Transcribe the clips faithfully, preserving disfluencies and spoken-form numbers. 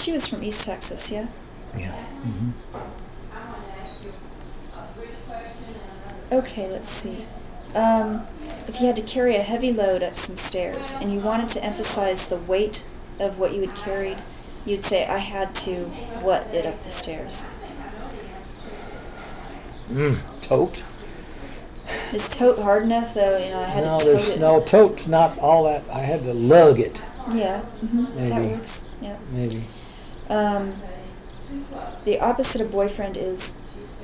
She was from East Texas, yeah? Yeah. Mm-hmm. Okay, let's see. Um, if you had to carry a heavy load up some stairs and you wanted to emphasize the weight of what you had carried, you'd say, I had to what it up the stairs? Mm, tote. Is tote hard enough, though? You know, I had no, to there's tote it. no tote's not all that. I had to lug it. Yeah, mm-hmm. That Maybe. works. Yeah. Maybe. Um, the opposite of boyfriend is?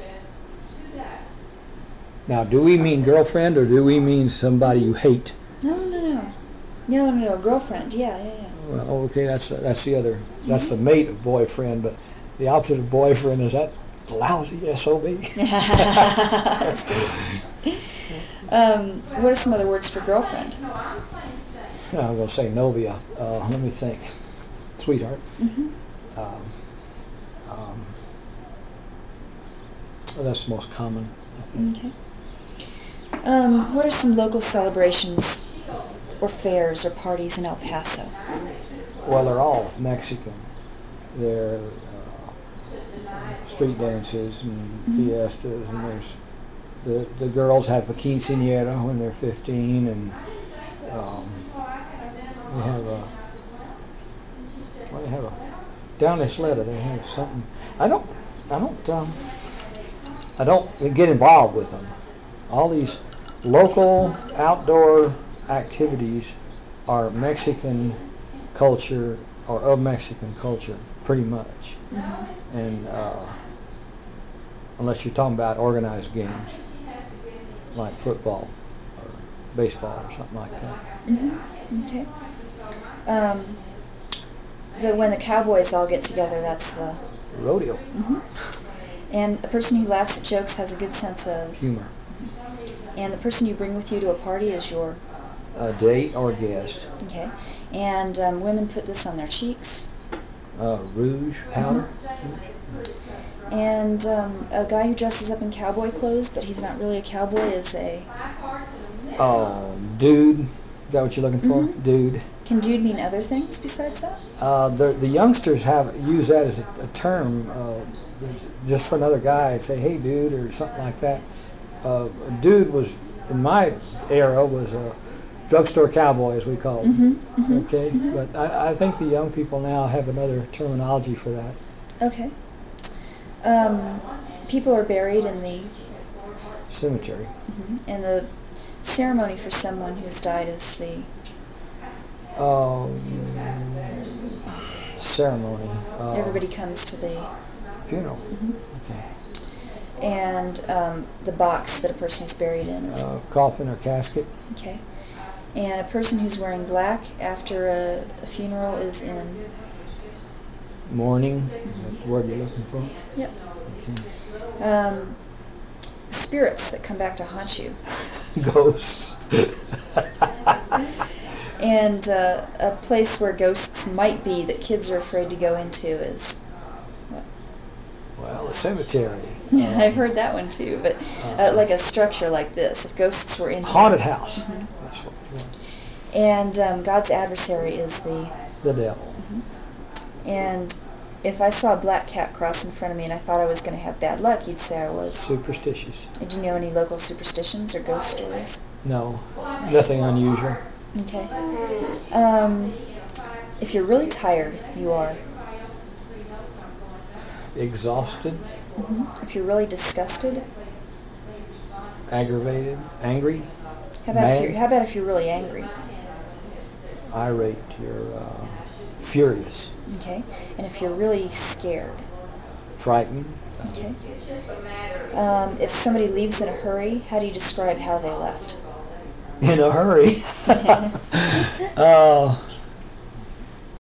Now, do we mean girlfriend or do we mean somebody you hate? No, no, no. No, no, no. Girlfriend. Yeah, yeah, yeah. Well, okay, that's that's the other. That's the mate of boyfriend, but the opposite of boyfriend is that lousy S O B. That's good. Um, what are some other words for girlfriend? I'm going to say novia. Uh, let me think. Sweetheart. Mm-hmm. Um, um, well, that's the most common, I think. Okay. Um, what are some local celebrations or fairs or parties in El Paso? Well, they're all Mexican. They're uh, street dances and Mm-hmm. fiestas, and there's the the girls have a quinceañera when they're fifteen, and um, we have a well, they have a down this letter they have something. I don't I don't um, I don't get involved with them. All these local outdoor activities are Mexican culture or of Mexican culture, pretty much. Mm-hmm. And uh, unless you're talking about organized games like football or baseball or something like that. Mm-hmm. Okay. Um, the when the cowboys all get together, that's the Rodeo. Mm-hmm. And a person who laughs at jokes has a good sense of Humor. And the person you bring with you to a party is your A date or guest. okay. And um, women put this on their cheeks. Uh, rouge, powder. And um, a guy who dresses up in cowboy clothes, but he's not really a cowboy, is a... Uh, dude. Is that what you're looking for? Mhm. Dude. Can dude mean other things besides that? Uh, the the youngsters have use that as a, a term, uh, just for another guy. Say, hey, dude, or something like that. Uh, a dude was in my era was a drugstore cowboy, as we call them. Mm-hmm. Mm-hmm. Okay, Mm-hmm. but I, I think the young people now have another terminology for that. Okay. Um, people are buried in the Cemetery. mhm, and the ceremony for someone who's died is the Um, ceremony. Uh, everybody comes to the Funeral. mhm. Okay. And um, the box that a person is buried in is Uh, coffin or casket. okay. And a person who's wearing black after a, a funeral is in Mourning. Is that the word you're looking for? yep. Okay. Um, spirits that come back to haunt you. Ghosts. And uh, a place where ghosts might be that kids are afraid to go into is what? Well, a cemetery. Yeah, I've heard that one too. But uh, like a structure like this, if ghosts were in here. Haunted house. Mhm. That's what you want. And um, God's adversary is the. The devil. And if I saw a black cat cross in front of me and I thought I was going to have bad luck, you'd say I was. Superstitious. Did you know any local superstitions or ghost stories? No, nothing unusual. Okay. Um, if you're really tired, you are. Exhausted, Mm-hmm. If you're really disgusted, aggravated, angry, how about Mad. if you're, how about if you're really angry? irate, you're uh, furious, Okay. And if you're really scared, frightened, okay. Um, if somebody leaves in a hurry, how do you describe how they left? in a hurry. uh,